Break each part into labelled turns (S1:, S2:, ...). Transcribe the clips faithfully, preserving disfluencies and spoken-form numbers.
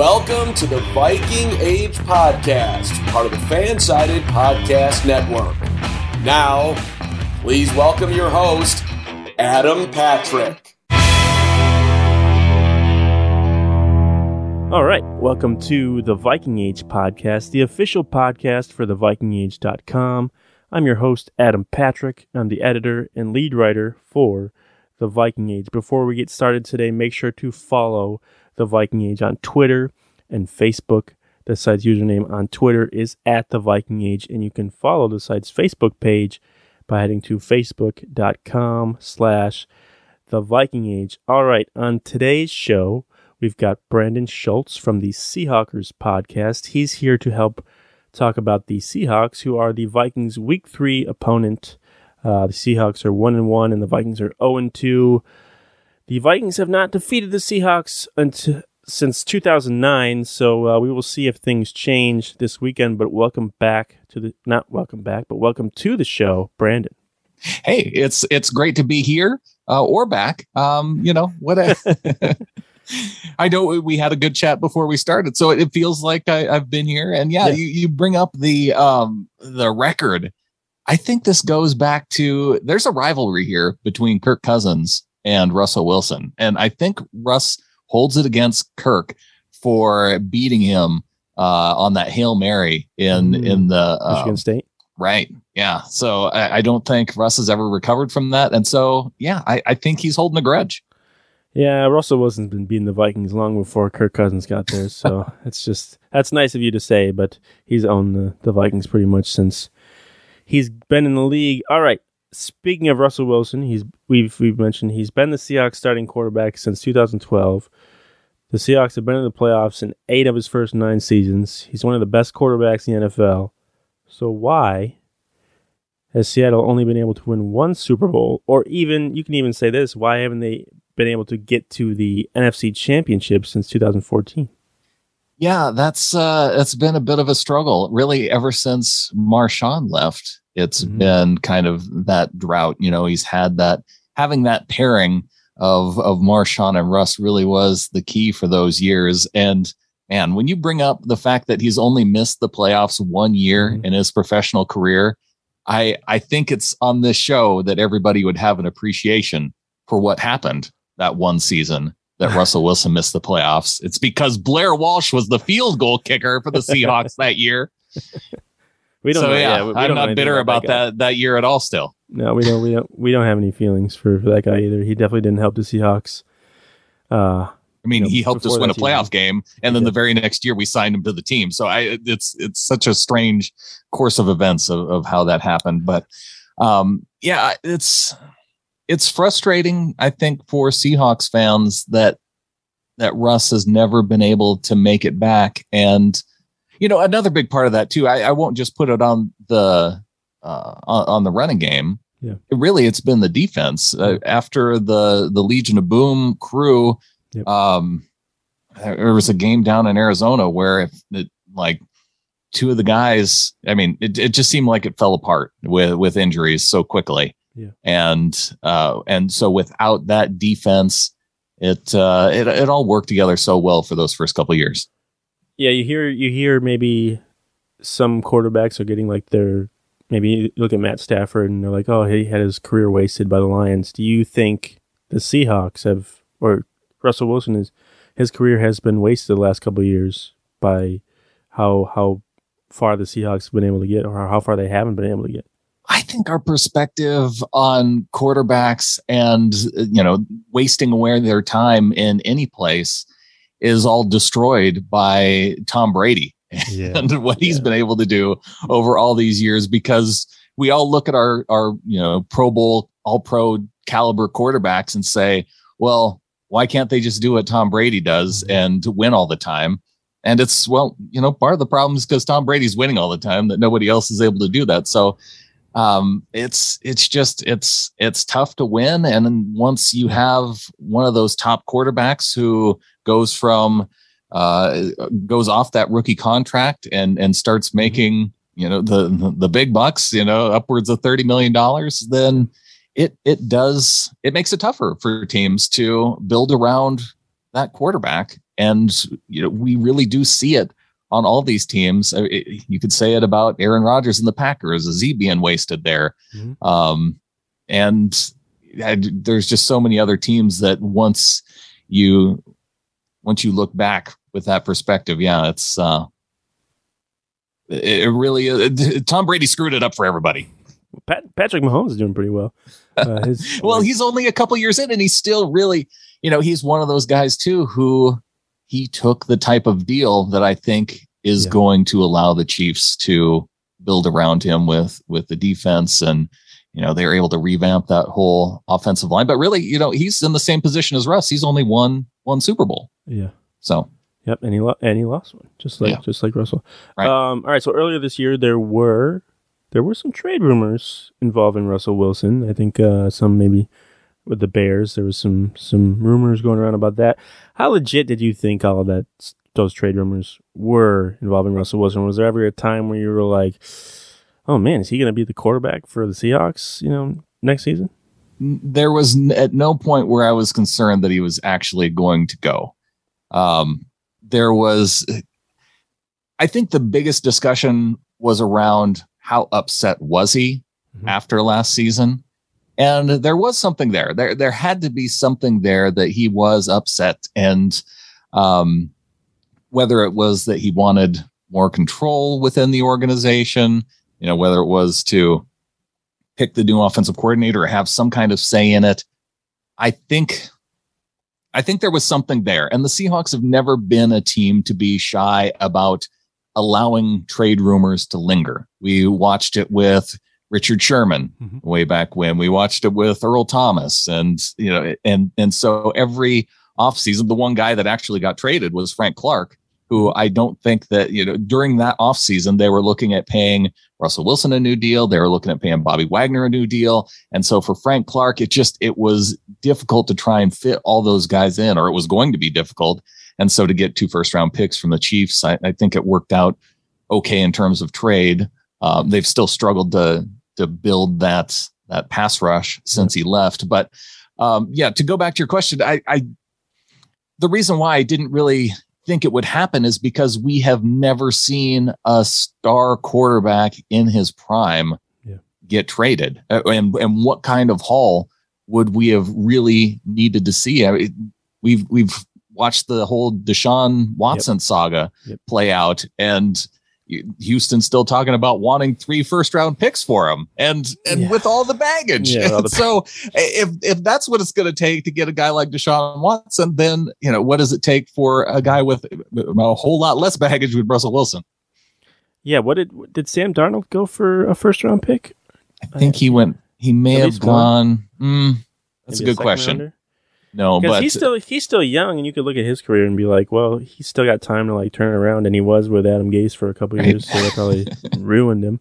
S1: Welcome to the Viking Age Podcast, part of the Fansided Podcast Network. Now, please welcome your host, Adam Patrick.
S2: All right, welcome to the Viking Age Podcast, the official podcast for the viking age dot com. I'm your host, Adam Patrick. I'm the editor and lead writer for the Viking Age. Before we get started today, make sure to follow the Viking Age on Twitter and Facebook. The site's username on Twitter is at the Viking Age, and you can follow the site's Facebook page by heading to facebook.com slash the Viking Age. All right, on today's show, we've got Brandon Schultz from the Seahawkers podcast. He's here to help talk about the Seahawks, who are the Vikings' Week three opponent. Uh, the Seahawks are one and one, and the Vikings are oh and two. The Vikings have not defeated the Seahawks until, since two thousand nine, so uh, we will see if things change this weekend. But welcome back to the not welcome back, but welcome to the show, Brandon.
S3: Hey, it's it's great to be here uh, or back. Um, you know what? I, I know we had a good chat before we started, so it feels like I, I've been here. And yeah, yeah. You, you bring up the um, the record. I think this goes back to there's a rivalry here between Kirk Cousins and Russell Wilson. And I think Russ holds it against Kirk for beating him uh, on that Hail Mary in, mm. in the uh,
S2: Michigan State.
S3: Right. Yeah. So I, I don't think Russ has ever recovered from that. And so, yeah, I, I think he's holding a grudge.
S2: Yeah. Russell Wilson's been beating the Vikings long before Kirk Cousins got there. So it's just, that's nice of you to say, but he's owned the, the Vikings pretty much since he's been in the league. All right. Speaking of Russell Wilson, he's we've we've mentioned he's been the Seahawks starting quarterback since two thousand twelve. The Seahawks have been in the playoffs in eight of his first nine seasons. He's one of the best quarterbacks in the N F L. So why has Seattle only been able to win one Super Bowl? Or even, you can even say this, why haven't they been able to get to the N F C Championship since two thousand fourteen?
S3: Yeah, that's uh, that's been a bit of a struggle, really, ever since Marshawn left. It's mm-hmm. been kind of that drought. You know, he's had that, having that pairing of, of Marshawn and Russ really was the key for those years. And man, when you bring up the fact that he's only missed the playoffs one year mm-hmm. in his professional career, I, I think it's on this show that everybody would have an appreciation for what happened that one season that Russell Wilson missed the playoffs. It's because Blair Walsh was the field goal kicker for the Seahawks that year.
S2: We don't
S3: so,
S2: know,
S3: yeah,
S2: yeah, we
S3: I'm
S2: don't
S3: not bitter about, about that, that that year at all still.
S2: No, we don't we don't we don't have any feelings for, for that guy either. He definitely didn't help the Seahawks. Uh
S3: I mean, you know, he helped us win a playoff season. game, and then
S2: yeah.
S3: the very next year we signed him to the team. So I it's it's such a strange course of events of, of how that happened. But um yeah, it's it's frustrating, I think, for Seahawks fans that that Russ has never been able to make it back. And you know, another big part of that too, I, I won't just put it on the uh, on, on the running game.
S2: Yeah,
S3: it really, it's been the defense uh, after the the Legion of Boom crew. Yep. Um, there was a game down in Arizona where if it, like two of the guys, I mean, it, it just seemed like it fell apart with with injuries so quickly.
S2: Yeah,
S3: and uh, and so without that defense, it uh, it it all worked together so well for those first couple of years.
S2: Yeah, you hear you hear maybe some quarterbacks are getting like their, maybe you look at Matt Stafford and they're like, oh, he had his career wasted by the Lions. Do you think the Seahawks have, or Russell Wilson is, his career has been wasted the last couple of years by how how far the Seahawks have been able to get, or how far they haven't been able to get?
S3: I think our perspective on quarterbacks and, you know, wasting away their time in any place is all destroyed by Tom Brady
S2: yeah.
S3: and what he's
S2: yeah.
S3: been able to do over all these years, because we all look at our, our, you know, Pro Bowl, all pro caliber quarterbacks and say, well, why can't they just do what Tom Brady does and win all the time? And it's, well, you know, part of the problem is because Tom Brady's winning all the time, that nobody else is able to do that. So um, it's, it's just, it's, it's tough to win. And then once you have one of those top quarterbacks who goes from, uh, goes off that rookie contract and, and starts making, you know, the, the big bucks, you know, upwards of thirty million dollars, then it, it does, it makes it tougher for teams to build around that quarterback. And, you know, we really do see it on all these teams. It, you could say it about Aaron Rodgers and the Packers, is he being wasted there? Mm-hmm. Um, and I, there's just so many other teams that once you, once you look back with that perspective, yeah, it's, uh, it, it really, it, Tom Brady screwed it up for everybody.
S2: Pat, Patrick Mahomes is doing pretty well. Uh, his,
S3: well, he's only a couple years in and he's still really, you know, he's one of those guys too, who he took the type of deal that I think is yeah. going to allow the Chiefs to build around him with, with the defense. And, you know, they were able to revamp that whole offensive line, but really, you know, he's in the same position as Russ. He's only won one Super Bowl.
S2: Yeah.
S3: So,
S2: yep. And he, lo- and he lost one just like, yeah. just like Russell.
S3: Right.
S2: Um, all right. So earlier this year, there were, there were some trade rumors involving Russell Wilson. I think, uh, some maybe with the Bears, there was some, some rumors going around about that. How legit did you think all of that, those trade rumors were involving Russell Wilson? Was there ever a time where you were like, oh man, is he going to be the quarterback for the Seahawks, you know, next season?
S3: There was n- at no point where I was concerned that he was actually going to go. Um, there was, I think the biggest discussion was around how upset was he mm-hmm. after last season. And there was something there. There, there had to be something there that he was upset. And um, whether it was that he wanted more control within the organization, you know, whether it was to pick the new offensive coordinator or have some kind of say in it, I think, I think there was something there. And the Seahawks have never been a team to be shy about allowing trade rumors to linger. We watched it with Richard Sherman mm-hmm. way back when. We watched it with Earl Thomas, and you know, and and so every offseason, the one guy that actually got traded was Frank Clark, who I don't think that, you know, during that offseason, they were looking at paying Russell Wilson a new deal. They were looking at paying Bobby Wagner a new deal. And so for Frank Clark, it just, it was difficult to try and fit all those guys in, or it was going to be difficult. And so to get two first round picks from the Chiefs, I, I think it worked out okay in terms of trade. Um, they've still struggled to, to build that, that pass rush since he left. But um, yeah, to go back to your question, I, I, the reason why I didn't really think it would happen is because we have never seen a star quarterback in his prime yeah. get traded. Uh, and, and what kind of haul would we have really needed to see? I mean, we've, we've watched the whole Deshaun Watson yep. saga yep. play out, and Houston's still talking about wanting three first round picks for him, and and yeah. with all the baggage. Yeah, all the so if if that's what it's going to take to get a guy like Deshaun Watson, then you know what does it take for a guy with a whole lot less baggage with Russell Wilson?
S2: Yeah, what did did Sam Darnold go for a first round pick?
S3: I think he went. He may have gone. Mm, that's Maybe a good a question. Rounder? No, but
S2: he's still he's still young, and you could look at his career and be like, well, he's still got time to like turn it around, and he was with Adam Gase for a couple of years, right. so that probably ruined him.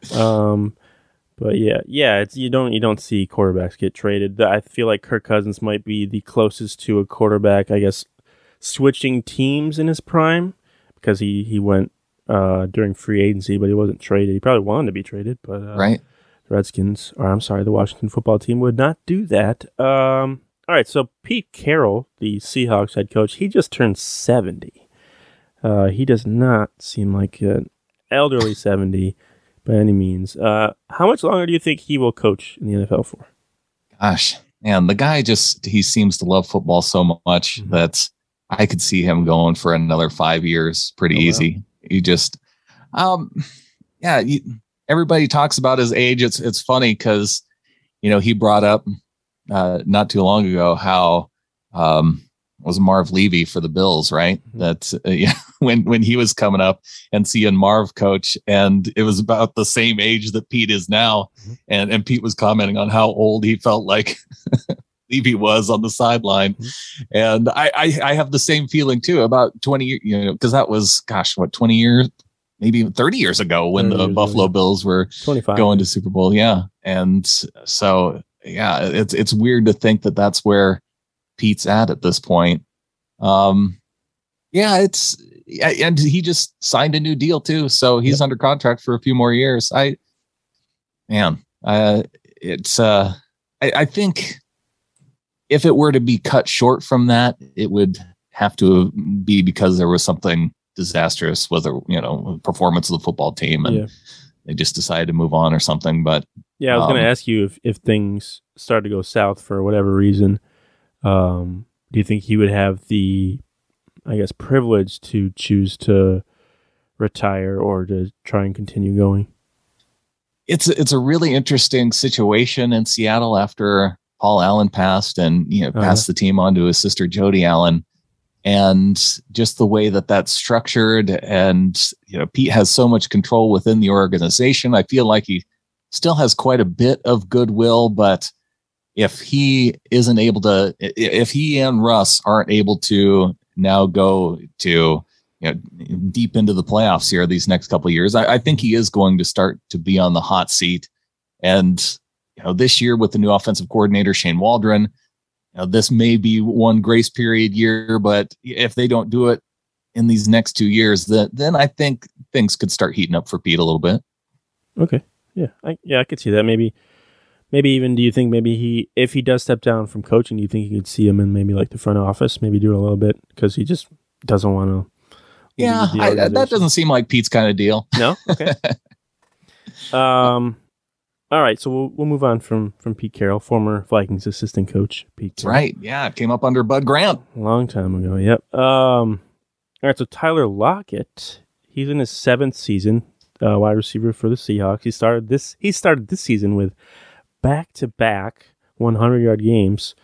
S2: Um, but yeah, yeah, it's you don't you don't see quarterbacks get traded. I feel like Kirk Cousins might be the closest to a quarterback, I guess, switching teams in his prime, because he he went uh, during free agency, but he wasn't traded. He probably wanted to be traded, but uh,
S3: right,
S2: the Redskins, or I'm sorry, the Washington football team would not do that. Um. All right, so Pete Carroll, the Seahawks head coach, he just turned seventy. Uh, he does not seem like an elderly seventy by any means. Uh, how much longer do you think he will coach in the N F L for?
S3: Gosh, man, the guy just, he seems to love football so much mm-hmm. that I could see him going for another five years pretty oh, easy. Wow. He just, um, yeah, you, everybody talks about his age. It's, it's funny because, you know, he brought up, Uh, not too long ago, how um, was Marv Levy for the Bills, right? Mm-hmm. That uh, yeah, when when he was coming up and seeing Marv coach, and it was about the same age that Pete is now, mm-hmm. and and Pete was commenting on how old he felt like Levy was on the sideline, mm-hmm. and I, I I have the same feeling too about twenty, you know, because that was gosh, what twenty years, maybe even thirty years ago when the Buffalo ago. Bills were going to Super Bowl, yeah, and so. Yeah, it's it's weird to think that that's where Pete's at at this point. Um, yeah, it's and he just signed a new deal too, so he's yep. under contract for a few more years. I, man, uh, it's uh, I, I think if it were to be cut short from that, it would have to be because there was something disastrous with the, you know, performance of the football team and yeah. they just decided to move on or something. But
S2: yeah, I was um, going to ask you if, if things started to go south for whatever reason, um, do you think he would have the, I guess, privilege to choose to retire or to try and continue going?
S3: It's it's a really interesting situation in Seattle after Paul Allen passed and, you know, passed uh-huh. the team on to his sister, Jody Allen. And just the way that that's structured, and, you know, Pete has so much control within the organization. I feel like he still has quite a bit of goodwill, but if he isn't able to, if he and Russ aren't able to now go to, you know, deep into the playoffs here these next couple of years, I, I think he is going to start to be on the hot seat. And, you know, this year with the new offensive coordinator, Shane Waldron, Now, this may be one grace period year, but if they don't do it in these next two years, then, then I think things could start heating up for Pete a little bit.
S2: Okay. Yeah. I, yeah, I could see that. Maybe, maybe even, do you think maybe he, if he does step down from coaching, do you think you could see him in maybe like the front office, maybe do it a little bit because he just doesn't want to?
S3: Yeah, I, that doesn't seem like Pete's kind of deal.
S2: No? Okay. um, All right, so we'll we'll move on from, from Pete Carroll, former Vikings assistant coach. Pete Carroll.
S3: Right, yeah, came up under Bud Grant.
S2: A long time ago, yep. Um, all right, so Tyler Lockett, he's in his seventh season, uh, wide receiver for the Seahawks. He started this he started this season with back-to-back hundred-yard games.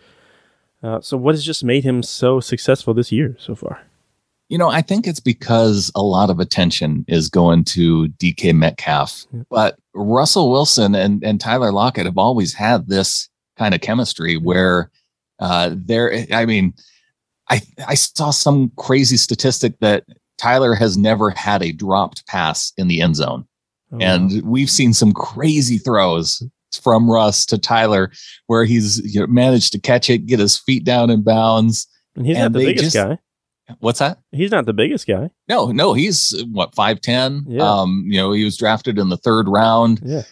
S2: Uh, so what has just made him so successful this year so far?
S3: You know, I think it's because a lot of attention is going to D K Metcalf, yeah. but Russell Wilson and, and Tyler Lockett have always had this kind of chemistry where uh, they're, I mean, I, I saw some crazy statistic that Tyler has never had a dropped pass in the end zone. Oh, and wow. We've seen some crazy throws from Russ to Tyler where he's, you know, managed to catch it, get his feet down in bounds.
S2: And he's and not the biggest just, guy.
S3: What's that?
S2: He's not the biggest guy.
S3: No, no, he's what, five ten.
S2: Yeah.
S3: Um, you know, he was drafted in the third round.
S2: Yeah.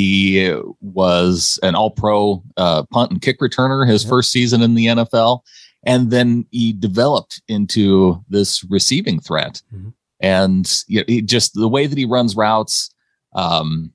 S3: He was an all-pro uh, punt and kick returner his yeah. first season in the N F L. And then he developed into this receiving threat. Mm-hmm. And you know, he just the way that he runs routes. Um,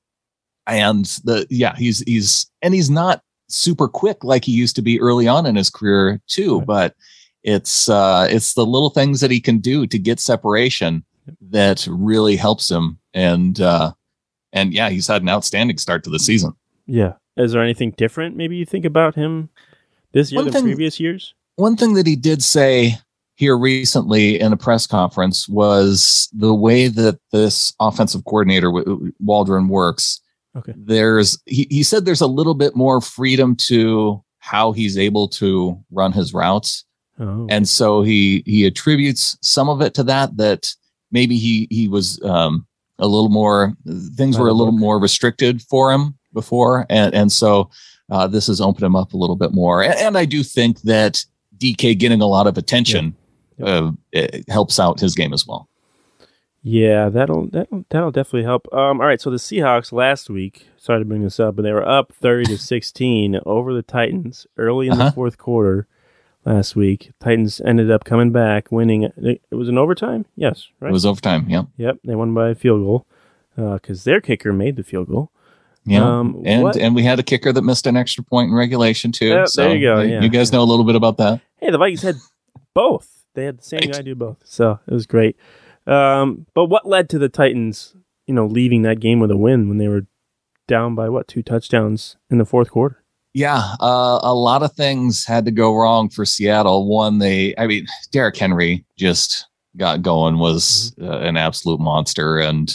S3: and the, yeah, he's, he's, and he's not super quick like he used to be early on in his career too, right. but It's uh, it's the little things that he can do to get separation that really helps him. And uh, and yeah, he's had an outstanding start to the season.
S2: Yeah. Is there anything different maybe you think about him this year
S3: one
S2: than
S3: thing,
S2: previous years?
S3: One thing that he did say here recently in a press conference was the way that this offensive coordinator, Waldron, works.
S2: Okay.
S3: There's he, he said there's a little bit more freedom to how he's able to run his routes. Oh. And so he he attributes some of it to that, that maybe he he was um, a little more, things were a little more restricted for him before. And, and so uh, this has opened him up a little bit more. And, and I do think that D K getting a lot of attention yeah. Yeah. Uh, it helps out his game as well.
S2: Yeah, that'll, that'll, that'll definitely help. Um, all right, so the Seahawks last week, sorry to bring this up, but they were up thirty to sixteen over the Titans early in uh-huh. the fourth quarter. Last week, Titans ended up coming back, winning. It was an overtime? Yes, right?
S3: It was overtime, yeah.
S2: Yep, they won by a field goal because uh, their kicker made the field goal.
S3: Yeah, um, and what? and we had a kicker that missed an extra point in regulation, too.
S2: Yeah,
S3: so
S2: there you go, yeah.
S3: You guys know a little bit about that.
S2: Hey, the Vikings had both. They had the same right. guy do both, so it was great. Um, but what led to the Titans, you know, leaving that game with a win when they were down by, what, two touchdowns in the fourth quarter?
S3: Yeah, uh, a lot of things had to go wrong for Seattle. One, they, I mean, Derrick Henry just got going, was uh, an absolute monster. And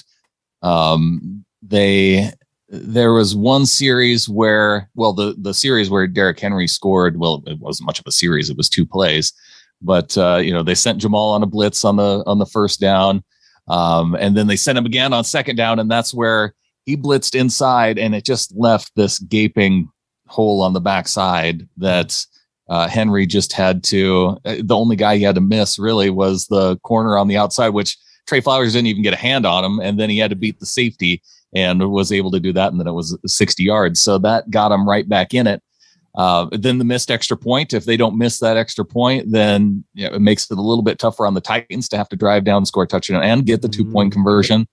S3: um, they, there was one series where, well, the, the series where Derrick Henry scored, well, it wasn't much of a series. It was two plays, but uh, you know, they sent Jamal on a blitz on the, on the first down. Um, and then they sent him again on second down. And that's where he blitzed inside, and it just left this gaping hole on the backside that uh, Henry just had to, uh, the only guy he had to miss really was the corner on the outside, which Trey Flowers didn't even get a hand on him. And then he had to beat the safety and was able to do that. And then it was sixty yards. So that got him right back in it. Uh, then the missed extra point. If they don't miss that extra point, then you know, it makes it a little bit tougher on the Titans to have to drive down, score a touchdown, and get the two point mm-hmm. conversion.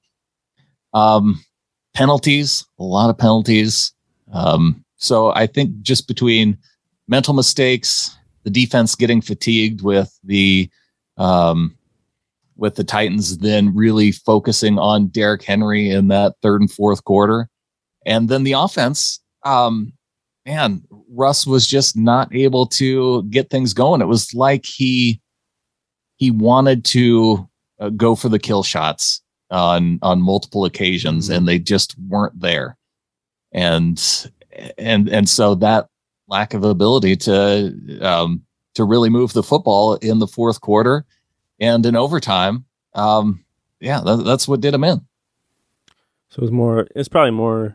S3: Um, penalties, a lot of penalties. Um, so I think just between mental mistakes, the defense getting fatigued with the um, with the Titans, then really focusing on Derrick Henry in that third and fourth quarter, and then the offense. Um, man, Russ was just not able to get things going. It was like he he wanted to uh, go for the kill shots on on multiple occasions, mm-hmm. and they just weren't there. And and and so that lack of ability to um, to really move the football in the fourth quarter and in overtime, um, yeah, that, that's what did him in.
S2: So it's more. It's probably more.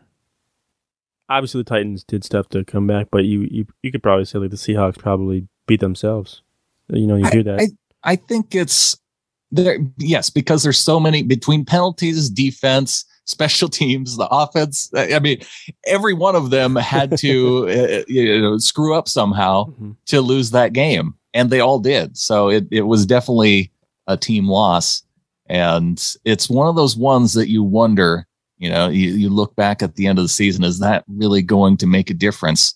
S2: Obviously, the Titans did stuff to come back, but you you, you could probably say like the Seahawks probably beat themselves. You know, you
S3: I,
S2: hear that.
S3: I, I think it's there. Yes, because there's so many between penalties, defense, special teams, the offense. I mean, every one of them had to uh, you know screw up somehow mm-hmm. to lose that game, and they all did. So it it was definitely a team loss, and it's one of those ones that you wonder. You know, you, you look back at the end of the season, is that really going to make a difference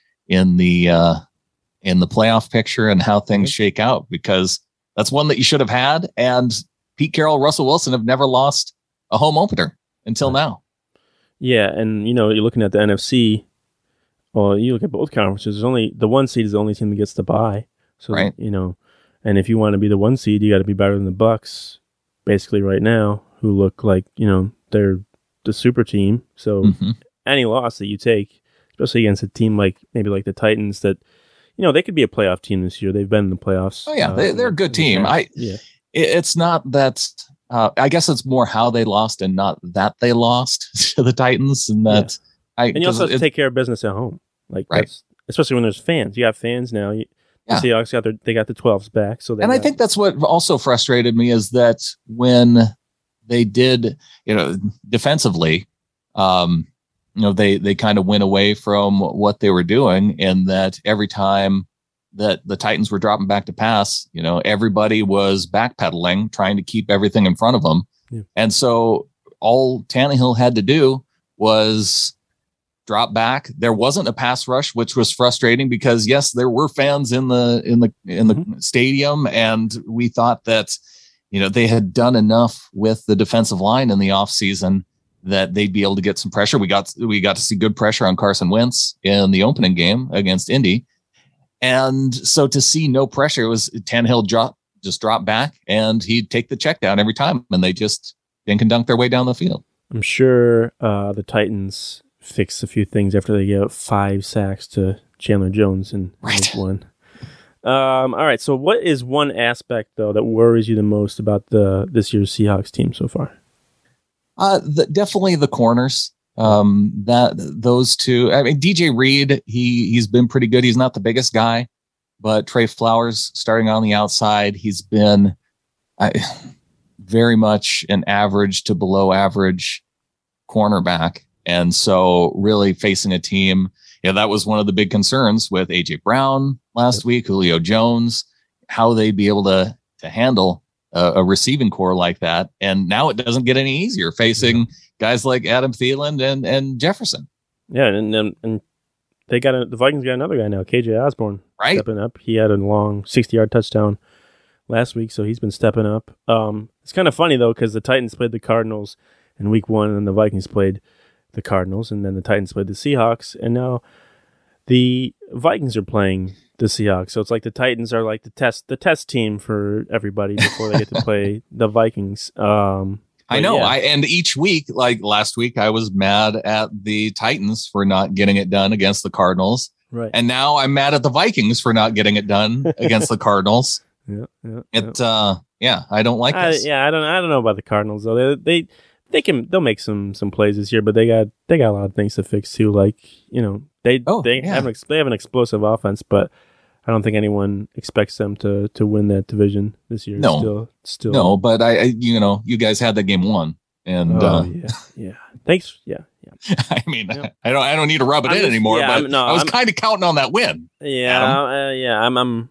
S3: in the uh, in the playoff picture and how things shake out? Because that's one that you should have had. And Pete Carroll, Russell Wilson have never lost a home opener until now.
S2: Yeah, and, you know, you're looking at the N F C. Well, you look at both conferences. There's only the one seed is the only team that gets to bye. So, right. you know, and if you want to be the one seed, you got to be better than the Bucks, basically right now, who look like, you know, they're the super team. So mm-hmm. any loss that you take, especially against a team like maybe like the Titans, that you know they could be a playoff team this year. They've been in the playoffs.
S3: Oh yeah,
S2: uh,
S3: they, they're a good team. I yeah, it's not that. Uh, I guess it's more how they lost and not that they lost to the Titans, and that. Yeah. I
S2: and you also have to take care of business at home, like right. that's, especially when there's fans. You have fans now. You, yeah. The Seahawks got their they got the twelves back. So they
S3: and
S2: got,
S3: I think that's what also frustrated me is that when they did, you know, defensively. Um, you know, they, they kind of went away from what they were doing, and that every time that the Titans were dropping back to pass, you know, everybody was backpedaling, trying to keep everything in front of them. Yeah. And so all Tannehill had to do was drop back. There wasn't a pass rush, which was frustrating because yes, there were fans in the, in the, in the mm-hmm. stadium. And we thought that, you know, they had done enough with the defensive line in the off season that they'd be able to get some pressure. We got we got to see good pressure on Carson Wentz in the opening game against Indy. And so to see no pressure, it was Tannehill drop, just drop back and he'd take the check down every time. And they just didn't conduct their way down the field.
S2: I'm sure uh, the Titans fixed a few things after they gave five sacks to Chandler Jones in
S3: right.
S2: one. Um, all right. So what is one aspect, though, that worries you the most about the this year's Seahawks team so far?
S3: Uh, the, definitely the corners. Um, that those two. I mean, D J Reed, he he's been pretty good. He's not the biggest guy, but Trey Flowers starting on the outside, he's been I, very much an average to below average cornerback, and so really facing a team. Yeah, that was one of the big concerns with A J Brown last week, Julio Jones, how they'd be able to to handle a receiving core like that. And now it doesn't get any easier facing yeah. guys like Adam Thielen and, and Jefferson.
S2: Yeah. And, and, and they got a, the Vikings got another guy now, K J Osborne,
S3: right?
S2: Stepping up. He had a long sixty yard touchdown last week. So he's been stepping up. Um, it's kind of funny though, cause the Titans played the Cardinals in week one and the Vikings played the Cardinals and then the Titans played the Seahawks. And now the Vikings are playing the Seahawks. So it's like the Titans are like the test the test team for everybody before they get to play the Vikings. Um,
S3: I know. Yeah. I and each week, like last week, I was mad at the Titans for not getting it done against the Cardinals.
S2: Right.
S3: And now I'm mad at the Vikings for not getting it done against the Cardinals.
S2: Yeah. Yeah.
S3: It yeah. uh yeah, I don't like
S2: I,
S3: this.
S2: Yeah, I don't I don't know about the Cardinals though. They they they can they'll make some some plays this year, but they got they got a lot of things to fix too. Like, you know, they
S3: oh,
S2: they
S3: yeah.
S2: have an they have an explosive offense, but I don't think anyone expects them to, to win that division this year.
S3: No,
S2: still, still.
S3: no. But I, I, you know, you guys had that game won. And
S2: oh,
S3: uh,
S2: yeah, yeah. Thanks. Yeah, yeah.
S3: I mean,
S2: Yeah.
S3: I don't, I don't need to rub it
S2: I'm
S3: in
S2: just-
S3: anymore.
S2: yeah,
S3: but
S2: I'm- no,
S3: I was
S2: I'm-
S3: kind of counting on that win.
S2: Yeah, uh, yeah. I'm, I'm.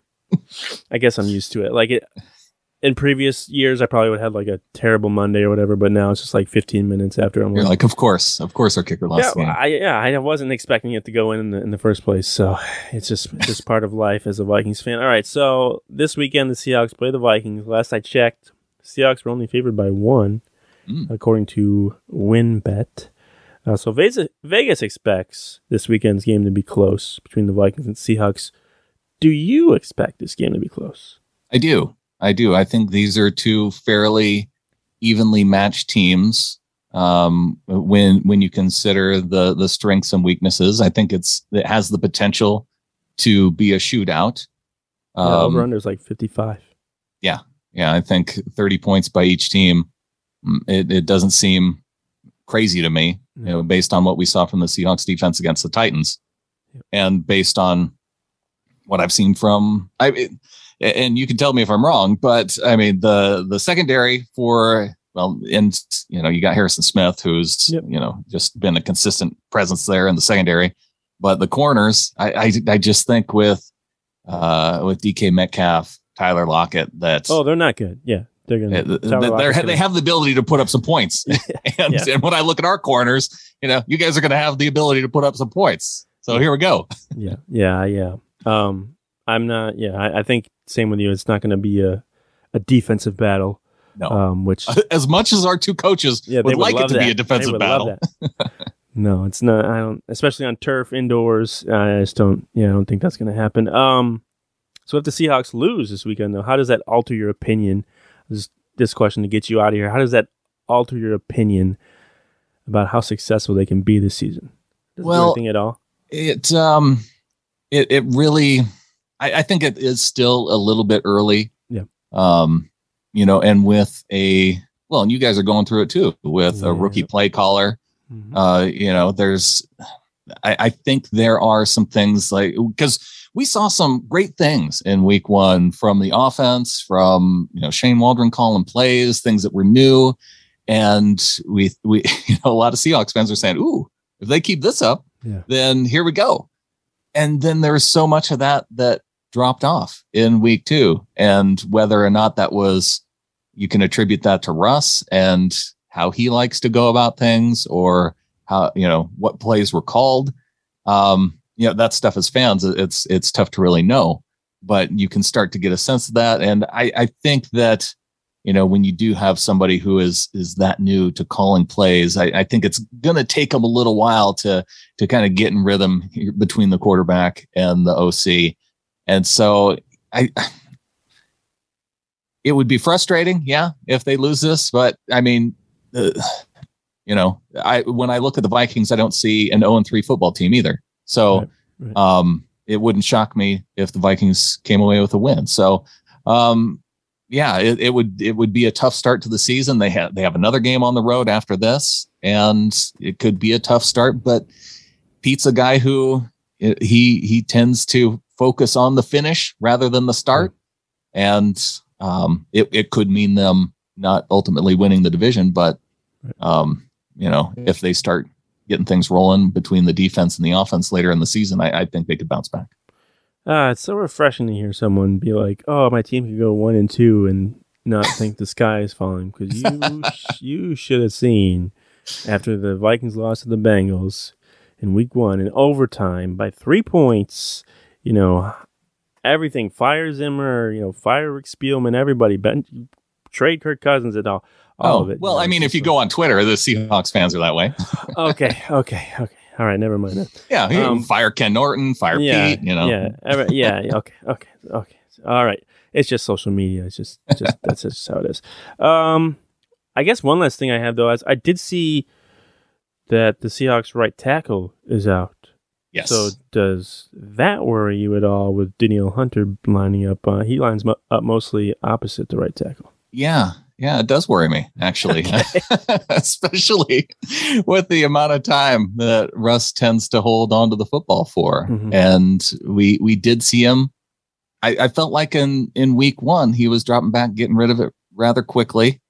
S2: I guess I'm used to it. Like it. In previous years, I probably would have like a terrible Monday or whatever, but now it's just like fifteen minutes after I'm.
S3: You're like, of course, of course, our kicker lost
S2: yeah,
S3: the game.
S2: I, yeah. I wasn't expecting it to go in in the, in the first place, so it's just it's just part of life as a Vikings fan. All right, so this weekend the Seahawks play the Vikings. Last I checked, Seahawks were only favored by one,
S3: Mm.
S2: according to WinBet. Uh, so Vegas, Vegas expects this weekend's game to be close between the Vikings and Seahawks. Do you expect this game to be close?
S3: I do. I do. I think these are two fairly evenly matched teams. Um, when when you consider the the strengths and weaknesses, I think it's it has the potential to be a shootout.
S2: Yeah,
S3: Um,
S2: over under is like fifty-five.
S3: yeah, I think thirty points by each team. mm, It it doesn't seem crazy to me, you know, based on what we saw from the Seahawks defense against the Titans,
S2: Yep.
S3: and based on what I've seen from I. It, and you can tell me if I'm wrong, but I mean the the secondary for well, and you know you got Harrison Smith, who's
S2: Yep.
S3: you know just been a consistent presence there in the secondary, but the corners, I I, I just think with uh, with D K Metcalf, Tyler Lockett, that
S2: Oh, they're not good. Yeah, they're gonna.
S3: uh,
S2: Tyler
S3: they're,
S2: Lockett's
S3: they
S2: gonna-
S3: have the ability to put up some points, and,
S2: Yeah.
S3: and when I look at our corners, you know you guys are going to have the ability to put up some points. So here we go.
S2: Yeah, yeah, yeah. Um, I'm not. Yeah, I, I think same with you. It's not going to be a a defensive battle.
S3: No.
S2: Um, which
S3: As much as our two coaches
S2: yeah,
S3: would
S2: they would
S3: like it
S2: love
S3: to
S2: that.
S3: be a
S2: They
S3: defensive
S2: would
S3: battle.
S2: love that. No, it's not. I don't. Especially on turf indoors. I just don't. Yeah, I don't think that's going to happen. Um, so if the Seahawks lose this weekend, though, how does that alter your opinion? This this question to get you out of here. How does that alter your opinion about how successful they can be this season? Does it do
S3: Well,
S2: anything at all?
S3: It um, it it really, I, I think it is still a little bit early.
S2: Yeah.
S3: Um, you know, and with a well, and you guys are going through it too with
S2: Yeah.
S3: a rookie play caller.
S2: Mhm.
S3: Uh, you know, there's, I, I think there are some things like because we saw some great things in week one from the offense, from you know Shane Waldron calling plays, things that were new, and we we you know a lot of Seahawks fans are saying, "Ooh, if they keep this up,
S2: Yeah.
S3: then here we go." And then there's so much of that that dropped off in week two, and whether or not that was, you can attribute that to Russ and how he likes to go about things, or how, you know, what plays were called. Um, you know, that stuff as fans, it's, it's tough to really know, but you can start to get a sense of that. And I, I think that, you know, when you do have somebody who is, is that new to calling plays, I, I think it's going to take them a little while to, to kind of get in rhythm between the quarterback and the O C. And so I, it would be frustrating. Yeah. If they lose this, but I mean, uh, you know, I, when I look at the Vikings, I don't see an oh and three football team either. So,
S2: Right, right.
S3: um, it wouldn't shock me if the Vikings came away with a win. So, um, yeah, it, it would, it would be a tough start to the season. They have, they have another game on the road after this, and it could be a tough start, but Pete's a guy who it, he, he tends to focus on the finish rather than the start. And, um, it, it could mean them not ultimately winning the division, but, um, you know, if they start getting things rolling between the defense and the offense later in the season, I, I think they could bounce back.
S2: Ah, it's so refreshing to hear someone be like, "Oh, my team could go one and two and not think the sky is falling." Because you, sh- you should have seen after the Vikings lost to the Bengals in Week One in overtime by three points. You know, everything. Fire Zimmer, you know, fire Rick Spielman, everybody. Ben, trade Kirk Cousins and all. All
S3: oh,
S2: of it.
S3: well,
S2: you know,
S3: I mean,
S2: it's
S3: if you
S2: just
S3: go on Twitter, the Seahawks fans are that way.
S2: like- okay, okay, okay. All right, never mind that.
S3: Yeah, you
S2: Um,
S3: fire Ken Norton, fire
S2: Yeah,
S3: Pete, you know.
S2: yeah, every- yeah, yeah. Okay, okay, okay. All right. It's just social media. It's just, just that's just how it is. Um, I guess one last thing I have though is I did see that the Seahawks right tackle is out.
S3: Yes.
S2: So does that worry you at all with Danielle Hunter lining up? Uh, he lines mo- up mostly opposite the right tackle.
S3: Yeah, yeah, it does worry me, actually, especially with the amount of time that Russ tends to hold on to the football for.
S2: Mhm.
S3: And we we did see him. I, I felt like in, in week one, he was dropping back, getting rid of it rather quickly.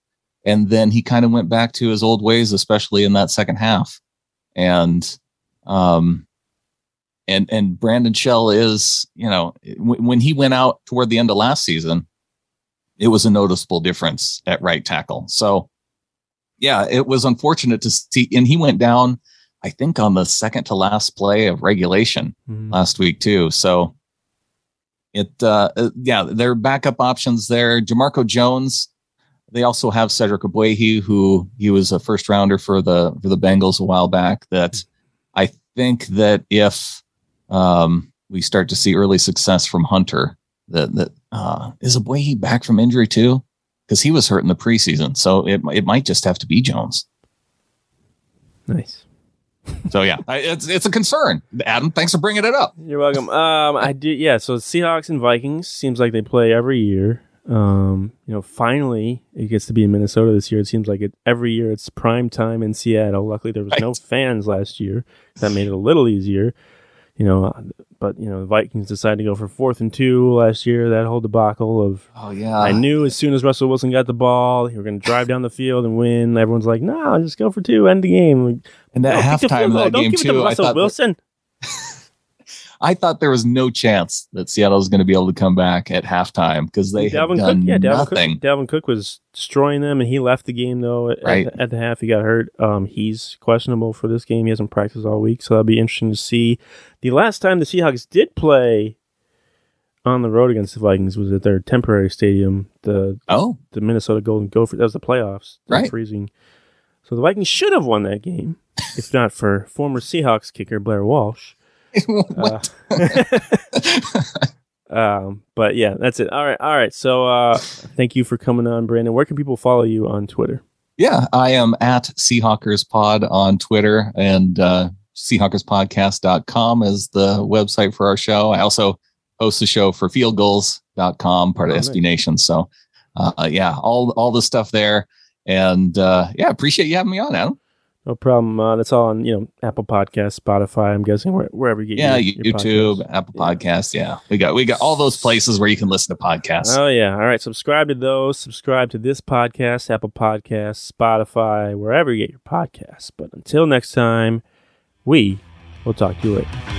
S3: And then he kind of went back to his old ways, especially in that second half. And, um, and, and Brandon Shell is, you know, w- when he went out toward the end of last season, it was a noticeable difference at right tackle. So yeah, it was unfortunate to see, and he went down, I think, on the second to last play of regulation mm-hmm. last week too. So it, uh, yeah, there are backup options there. Jamarco Jones. They also have Cedric Ogbuehi, who he was a first rounder for the for the Bengals a while back. That I think that if um, we start to see early success from Hunter, that that uh, is Ogbuehi back from injury too, because he was hurt in the preseason. So it it might just have to be Jones.
S2: Nice.
S3: So yeah, I, it's it's a concern. Adam, thanks for bringing it up.
S2: You're welcome. Um, I did. Yeah. So Seahawks and Vikings seems like they play every year. Um, you know, finally it gets to be in Minnesota this year. It seems like it every year it's prime time in Seattle. Luckily there was right. no fans last year. That made it a little easier, you know, but you know, the Vikings decided to go for fourth and two last year. That whole debacle of,
S3: oh yeah,
S2: I knew as soon as Russell Wilson got the ball, you were going to drive down the field and win. Everyone's like, no, just go for two, end the game.
S3: And that
S2: no,
S3: halftime of that
S2: Don't
S3: game
S2: give
S3: too,
S2: it to Russell
S3: I thought
S2: Wilson.
S3: That- I thought there was no chance that Seattle was going to be able to come back at halftime because they
S2: Dalvin
S3: had done
S2: Cook, yeah, Dalvin
S3: nothing.
S2: Cook, Dalvin Cook was destroying them, and he left the game though. At,
S3: right.
S2: at, at the half, he got hurt. Um, he's questionable for this game. He hasn't practiced all week, so that'll be interesting to see. The last time the Seahawks did play on the road against the Vikings was at their temporary stadium, the
S3: oh
S2: the Minnesota Golden Gophers. That was the playoffs.
S3: Right,
S2: freezing. So the Vikings should have won that game if not for former Seahawks kicker Blair Walsh.
S3: What?
S2: Uh, um, but yeah, that's it. All right. All right. So, uh, thank you for coming on, Brandon. Where can people follow you on Twitter?
S3: Yeah, I am at Seahawkers Pod on Twitter, and uh, Seahawkers Podcast dot com is the website for our show. I also host the show for field goals dot com, part of oh, S B nice. Nation. So, uh, yeah, all, all the stuff there. And uh, yeah, appreciate you having me on, Adam.
S2: No problem. Uh, that's all on, you know, Apple Podcasts, Spotify. I'm guessing where, wherever you get
S3: yeah,
S2: your, your
S3: YouTube,
S2: podcasts.
S3: Apple Podcasts. Yeah, we got we got all those places where you can listen to podcasts.
S2: Oh yeah, all right. Subscribe to those. Subscribe to this podcast, Apple Podcasts, Spotify, wherever you get your podcasts. But until next time, we will talk to you later.